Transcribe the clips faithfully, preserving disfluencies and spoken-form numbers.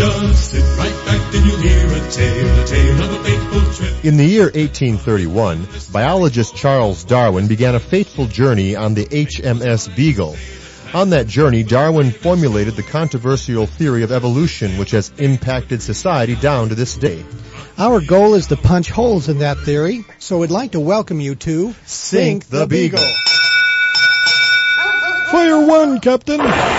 Just sit right back and you'll hear a tale, a tale of a fateful trip. In the year eighteen thirty-one, biologist Charles Darwin began a fateful journey on the H M S Beagle. On that journey, Darwin formulated the controversial theory of evolution, which has impacted society down to this day. Our goal is to punch holes in that theory, so we'd like to welcome you to Sink the Beagle. Fire one, Captain.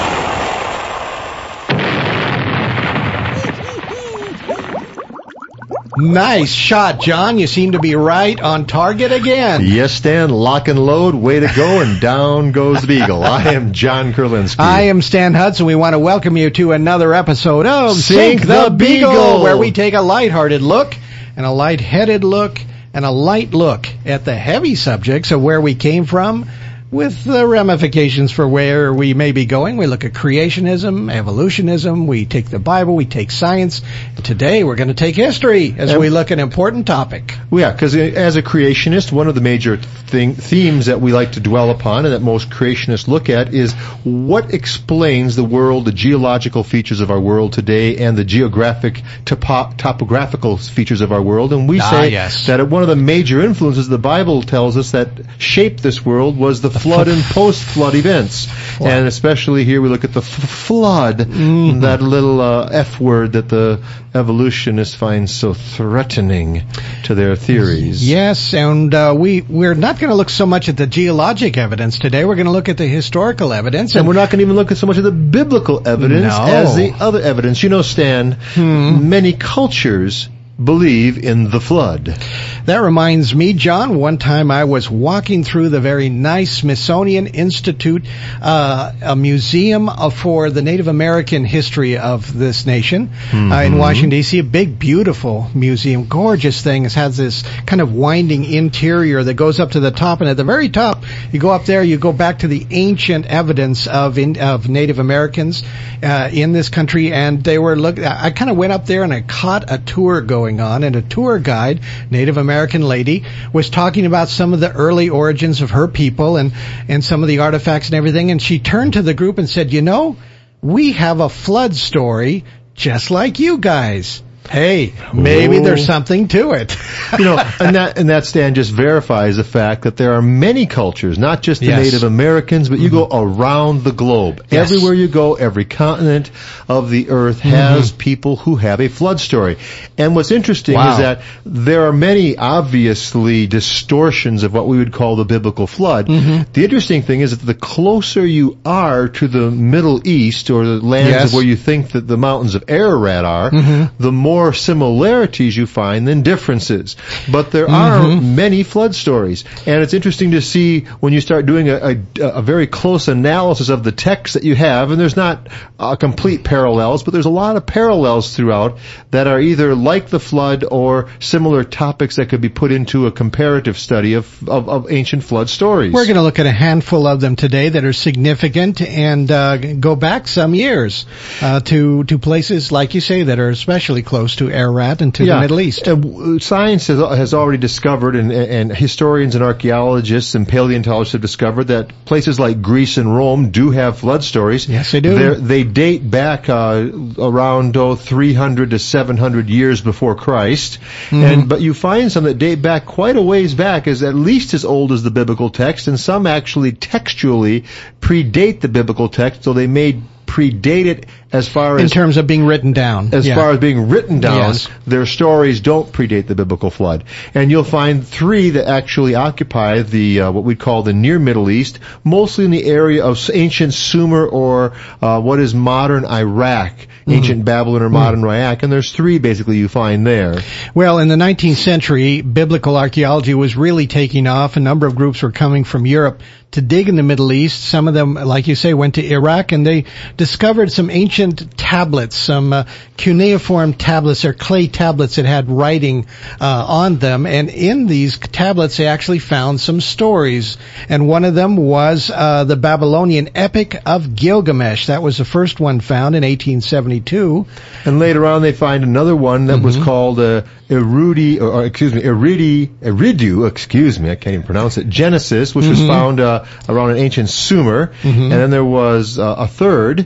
Nice shot, John. You seem to be right on target again. Yes, Stan, lock and load, way to go, and down goes the Beagle. I am John Kurlinski. I am Stan Hudson. We want to welcome you to another episode of Sink, Sink the, the Beagle, Beagle, where we take a lighthearted look and a light-headed look and a light look at the heavy subjects of where we came from, with the ramifications for where we may be going. We look at creationism, evolutionism, we take the Bible, we take science. Today we're going to take history as we look at an important topic. Well, yeah, because as a creationist, one of the major thing, themes that we like to dwell upon and that most creationists look at is what explains the world, the geological features of our world today and the geographic topo- topographical features of our world. And we ah, say yes. that one of the major influences the Bible tells us that shaped this world was the flood and post-flood events. Flood. And especially here we look at the f- flood, mm-hmm. that little uh, F word that the evolutionists find so threatening to their theories. Yes, and uh, we, we're not going to look so much at the geologic evidence today. We're going to look at the historical evidence. And, and we're not going to even look at so much of the biblical evidence no. as the other evidence. You know, Stan, hmm. many cultures believe in the flood. That reminds me, John, one time I was walking through the very nice Smithsonian Institute, uh, a museum for the Native American history of this nation, mm-hmm. uh, in Washington, D C, a big, beautiful museum, gorgeous thing. It has this kind of winding interior that goes up to the top, and at the very top, you go up there, you go back to the ancient evidence of in, of Native Americans uh, in this country, and they were look. I kind of went up there and I caught a tour going on, and a tour guide, Native American lady, was talking about some of the early origins of her people and, and some of the artifacts and everything, and she turned to the group and said, you know, we have a flood story just like you guys. Hey, maybe Ooh. There's something to it. You know, and that, and that, Stan, just verifies the fact that there are many cultures, not just the yes. Native Americans, but you mm-hmm. go around the globe. Yes. Everywhere you go, every continent of the earth has mm-hmm. people who have a flood story. And what's interesting wow. is that there are many, obviously, distortions of what we would call the biblical flood. Mm-hmm. The interesting thing is that the closer you are to the Middle East, or the lands yes. where you think that the mountains of Ararat are, mm-hmm. the more more similarities you find than differences. But there mm-hmm. are many flood stories. And it's interesting to see when you start doing a, a, a very close analysis of the text that you have, and there's not uh, complete parallels, but there's a lot of parallels throughout that are either like the flood or similar topics that could be put into a comparative study of, of, of ancient flood stories. We're going to look at a handful of them today that are significant and uh, go back some years uh, to, to places, like you say, that are especially close to Ararat and to yeah. the Middle East. Uh, science has, has already discovered, and, and historians and archaeologists and paleontologists have discovered that places like Greece and Rome do have flood stories. Yes, they do. They're, they date back uh, around oh, three hundred to seven hundred years before Christ. Mm-hmm. And but you find some that date back quite a ways back, as at least as old as the biblical text, and some actually textually predate the biblical text, so they may predate it as far as... In terms of being written down. As yeah. far as being written down, yes. their stories don't predate the biblical flood. And you'll find three that actually occupy the uh, what we'd call the near Middle East, mostly in the area of ancient Sumer or uh, what is modern Iraq, mm-hmm. ancient Babylon or modern mm-hmm. Iraq. And there's three basically you find there. Well, in the nineteenth century, biblical archaeology was really taking off. A number of groups were coming from Europe to dig in the Middle East. Some of them, like you say, went to Iraq, and they discovered some ancient tablets, some uh, cuneiform tablets or clay tablets that had writing uh, on them. And in these tablets, they actually found some stories. And one of them was uh, the Babylonian Epic of Gilgamesh. That was the first one found in eighteen seventy-two. And later on, they find another one that mm-hmm. was called uh, Erudi, or, or excuse me, Eridi, Eridu, excuse me, I can't even pronounce it, Genesis, which mm-hmm. was found uh, around an ancient Sumer. Mm-hmm. And then there was uh, a third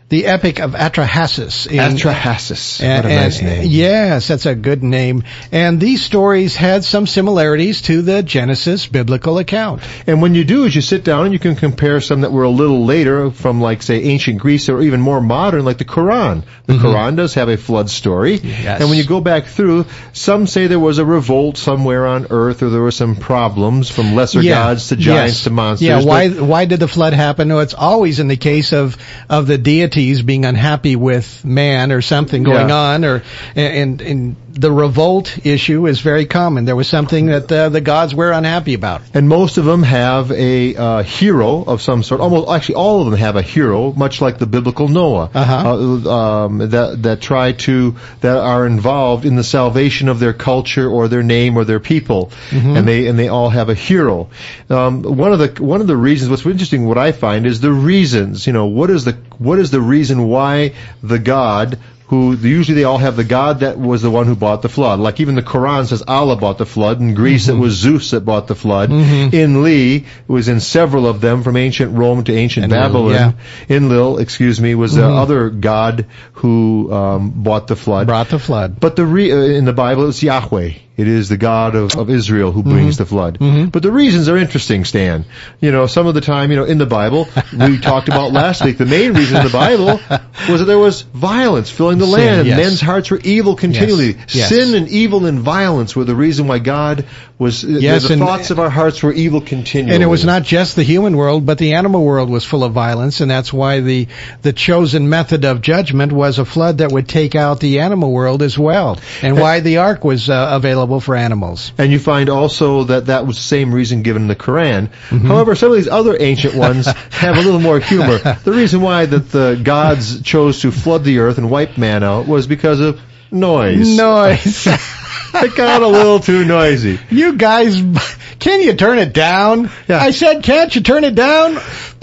the Epic of Atrahasis. In, Atrahasis. And, what a nice and, name. Yes, that's a good name. And these stories had some similarities to the Genesis biblical account. And when you do is you sit down and you can compare some that were a little later from, like, say, ancient Greece or even more modern, like the Quran. The mm-hmm. Quran does have a flood story. Yes. And when you go back through, some say there was a revolt somewhere on earth, or there were some problems from lesser yeah. gods to giants yes. to monsters. Yeah, why why did the flood happen? No, it's always in the case of, of the deities being unhappy with man or something going yeah. on, or and, and the revolt issue is very common. There was something that uh, the gods were unhappy about. And most of them have a uh, hero of some sort. Almost, actually, all of them have a hero, much like the biblical Noah, uh-huh. uh, um, that that try to that are involved in the salvation of their culture or their name or their people, mm-hmm. and they and they all have a hero. Um, one of the one of the reasons, what's interesting, what I find is the reasons. You know, what is the what is the reason why the God who usually they all have the God that was the one who brought the flood. Like even the Quran says Allah brought the flood. In Greece mm-hmm. it was Zeus that brought the flood. Mm-hmm. Enlil, it was in several of them from ancient Rome to ancient Enlil, Babylon. yeah. Enlil, excuse me, was the mm-hmm. other God who um, brought the flood. Brought the flood. But the re- uh, in the Bible it's Yahweh. It is the God of, of Israel who brings mm-hmm. the flood. Mm-hmm. But the reasons are interesting, Stan. You know, some of the time, you know, in the Bible, we talked about last week, the main reason in the Bible was that there was violence filling the Sin, land, and yes. men's hearts were evil continually. Yes. Yes. Sin and evil and violence were the reason why God was, yes, the, the and, thoughts of our hearts were evil continually. And it was not just the human world, but the animal world was full of violence, and that's why the, the chosen method of judgment was a flood that would take out the animal world as well, and why the ark was uh, available for animals. And you find also that that was the same reason given in the Quran. Mm-hmm. However, some of these other ancient ones have a little more humor. The reason why that the gods chose to flood the earth and wipe man out was because of noise. Noise. It got a little too noisy. You guys, can you turn it down? Yeah. I said, can't you turn it down?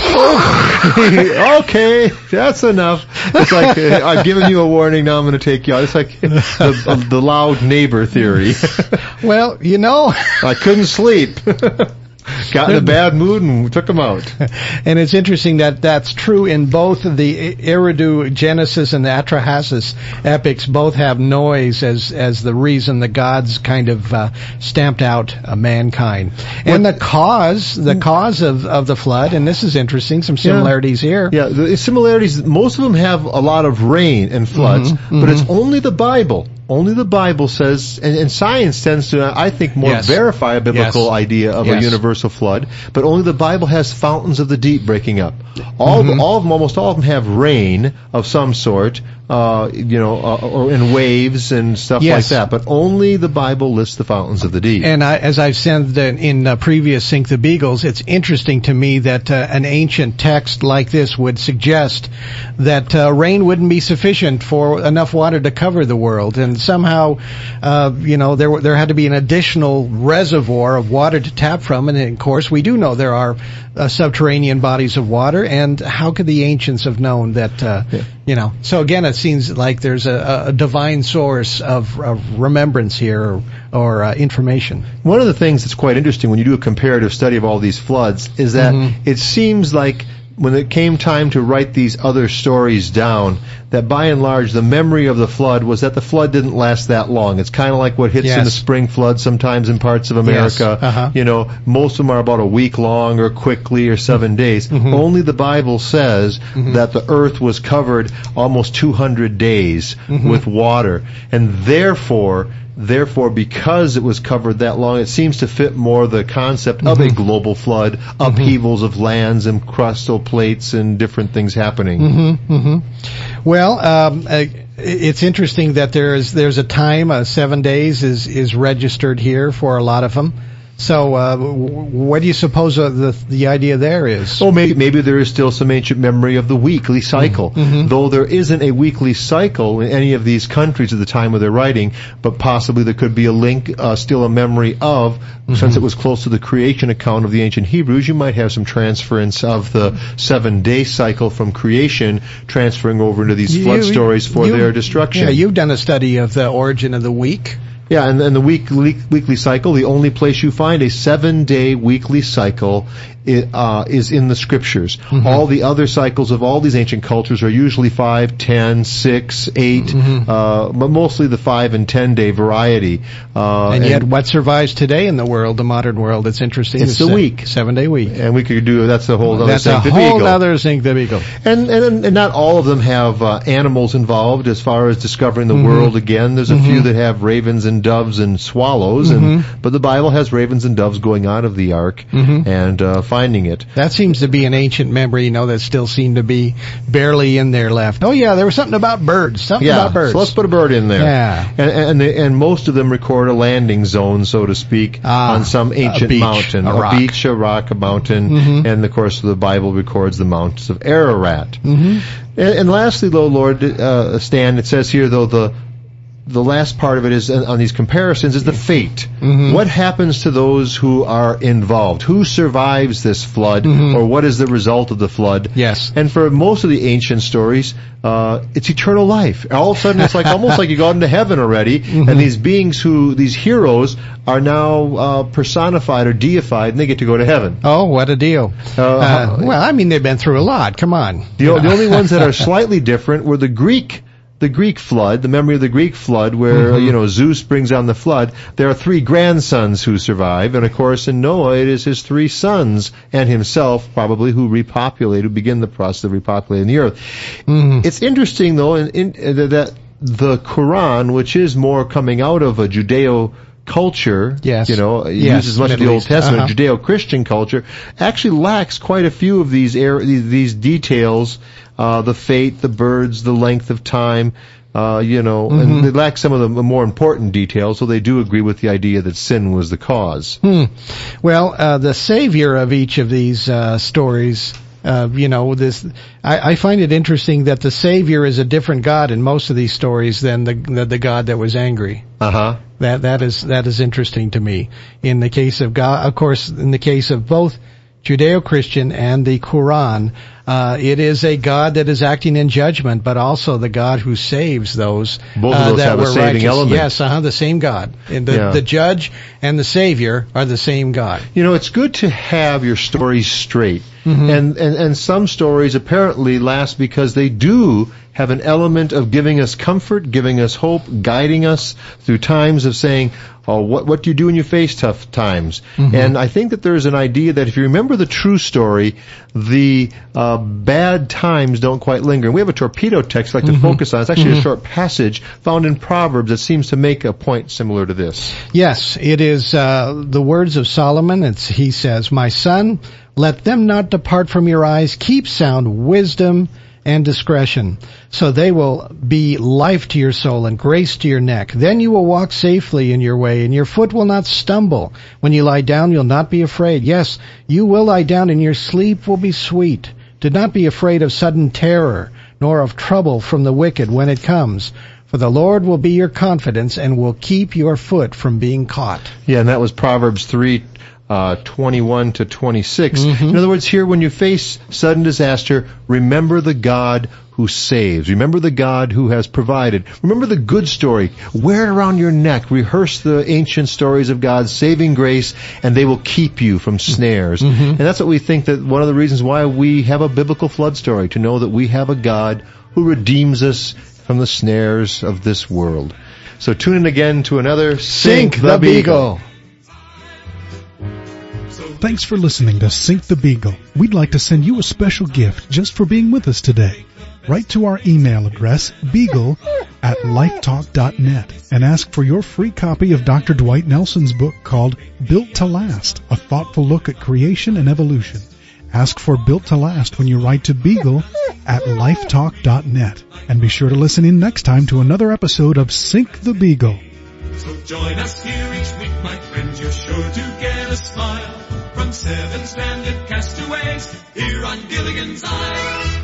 Okay, that's enough. It's like, uh, I've given you a warning, now I'm going to take you out. It's like the, uh, the loud neighbor theory. Well, you know. I couldn't sleep. Got in a bad mood and took them out. And it's interesting that that's true in both of the Eridu Genesis and the Atrahasis epics. Both have noise as as the reason the gods kind of uh, stamped out uh, mankind. And what, the cause, the cause of, of the flood, and this is interesting, some similarities yeah, here. Yeah, the similarities, most of them have a lot of rain and floods, mm-hmm, but mm-hmm. it's only the Bible. Only the Bible says, and, and science tends to, I think, more yes. verify a biblical yes. idea of yes. a universal flood, but only the Bible has fountains of the deep breaking up. All, mm-hmm. of, all of them, almost all of them have rain of some sort, uh, you know, uh, or in waves and stuff yes. like that, but only the Bible lists the fountains of the deep. And I, as I've said in uh, previous Sink the Beagles, it's interesting to me that uh, an ancient text like this would suggest that uh, rain wouldn't be sufficient for enough water to cover the world, and somehow, uh, you know, there there had to be an additional reservoir of water to tap from, and of course we do know there are uh, subterranean bodies of water, and how could the ancients have known that, uh, yeah. you know, so again it seems like there's a, a divine source of, of remembrance here, or, or uh, information. One of the things that's quite interesting when you do a comparative study of all these floods is that mm-hmm. it seems like when it came time to write these other stories down, that by and large the memory of the flood was that the flood didn't last that long. It's kind of like what hits yes. in the spring flood sometimes in parts of America. Yes. Uh-huh. You know, most of them are about a week long or quickly or seven days. Mm-hmm. Only the Bible says mm-hmm. that the earth was covered almost two hundred days mm-hmm. with water, and therefore Therefore, because it was covered that long, it seems to fit more the concept mm-hmm. of a global flood, upheavals mm-hmm. of lands and crustal plates and different things happening. Mm-hmm, mm-hmm. Well, um, uh, it's interesting that there is there's a time, uh, seven days is is registered here for a lot of them. So, uh, what do you suppose uh, the the idea there is? Oh, maybe maybe there is still some ancient memory of the weekly cycle, mm-hmm. though there isn't a weekly cycle in any of these countries at the time of their writing. But possibly there could be a link, uh, still a memory of, mm-hmm. since it was close to the creation account of the ancient Hebrews. You might have some transference of the seven-day cycle from creation transferring over into these you, flood stories for you, their destruction. Yeah, you've done a study of the origin of the week. Yeah, and, and the week, week, weekly cycle, the only place you find a seven-day weekly cycle i- uh, is in the scriptures. Mm-hmm. All the other cycles of all these ancient cultures are usually five, ten, six, eight, Mm-hmm. uh, but mostly the five and ten day variety. Uh, And yet, what survives today in the world, the modern world, it's interesting. It's the a week. Seven-day week. and we could do that's a whole other That's a thing. whole other thing to be go. And, and and not all of them have uh, animals involved as far as discovering the Mm-hmm. world again. There's a few that have ravens and doves and swallows, Mm-hmm. and but the Bible has ravens and doves going out of the ark Mm-hmm. and uh, finding it. That seems to be an ancient memory, you know, that still seemed to be barely in there left. Oh yeah, there was something about birds. Something Yeah, about birds. so let's put a bird in there. Yeah. And and, they, and most of them record a landing zone, so to speak, Ah, on some a ancient beach, mountain, a rock. beach, a rock, a mountain, Mhm. and of course the Bible records the mountains of Ararat. Mm-hmm. And, and lastly, though, Lord uh, Stan, it says here though the the last part of it is uh, on these comparisons is the fate. Mhm. What happens to those who are involved? Who survives this flood, Mhm. or what is the result of the flood? Yes. And for most of the ancient stories, uh, it's eternal life. All of a sudden, it's like almost like you got into heaven already, Mm-hmm. and these beings who, these heroes, are now uh, personified or deified, and they get to go to heaven. Oh, what a deal. Uh, Uh, well, I mean, they've been through a lot. Come on. The, o- the only ones that are slightly different were the Greek, the Greek flood, the memory of the Greek flood, where Mm-hmm. you know Zeus brings on the flood. There are three grandsons who survive, and of course in Noah it is his three sons and himself probably who repopulate, who begin the process of repopulating the earth. Mhm. It's interesting though, in, in, uh, that the Quran, which is more coming out of a Judeo culture, Yes. you know, it Yes, uses much of the Middle Old East. Testament, Uh-huh. Judeo-Christian culture, actually lacks quite a few of these air, these, these details, uh, the fate, the birds, the length of time, uh, you know, Mm-hmm. and they lack some of the more important details, so they do agree with the idea that sin was the cause. Hmm. Well, uh, the savior of each of these uh, stories, uh, you know, this I, I find it interesting that the savior is a different God in most of these stories than the the, the God that was angry. Uh-huh. That that is that is interesting to me. In the case of God, of course, in the case of both Judeo-Christian and the Quran, uh, it is a God that is acting in judgment, but also the God who saves those. Both of uh, those that have a were saving righteous. element. Yes, uh-huh, the same God. And the, Yeah. the judge and the savior are the same God. You know, it's good to have your stories straight. Mm-hmm. And, and, and some stories apparently last because they do have an element of giving us comfort, giving us hope, guiding us through times of saying, oh, what, what do you do when you face tough times? Mm-hmm. And I think that there's an idea that if you remember the true story, the uh, bad times don't quite linger. And we have a torpedo text I'd like to Mm-hmm. focus on. It's actually a short passage found in Proverbs that seems to make a point similar to this. Yes, it is uh, the words of Solomon. It's, he says, "My son, let them not depart from your eyes. Keep sound wisdom and discretion, so they will be life to your soul and grace to your neck. Then you will walk safely in your way, and your foot will not stumble. When you lie down, you'll not be afraid. Yes, you will lie down, and your sleep will be sweet. Do not be afraid of sudden terror, nor of trouble from the wicked when it comes. For the Lord will be your confidence and will keep your foot from being caught." Yeah, and that was Proverbs three, uh, twenty-one to twenty-six. Mm-hmm. In other words, here, when you face sudden disaster, remember the God who saves. Remember the God who has provided. Remember the good story. Wear it around your neck. Rehearse the ancient stories of God's saving grace, and they will keep you from snares. Mm-hmm. And that's what we think that one of the reasons why we have a biblical flood story, to know that we have a God who redeems us from the snares of this world. So tune in again to another Sink the Beagle. Thanks for listening to Sink the Beagle. We'd like to send you a special gift just for being with us today. Write to our email address, beagle at lifetalk dot net, and ask for your free copy of Doctor Dwight Nelson's book called Built to Last, a thoughtful look at creation and evolution. Ask for Built to Last when you write to beagle at lifetalk dot net. And be sure to listen in next time to another episode of Sink the Beagle. So join us here each week, my friends. You're sure to get a smile from seven stranded castaways here on Gilligan's Isle.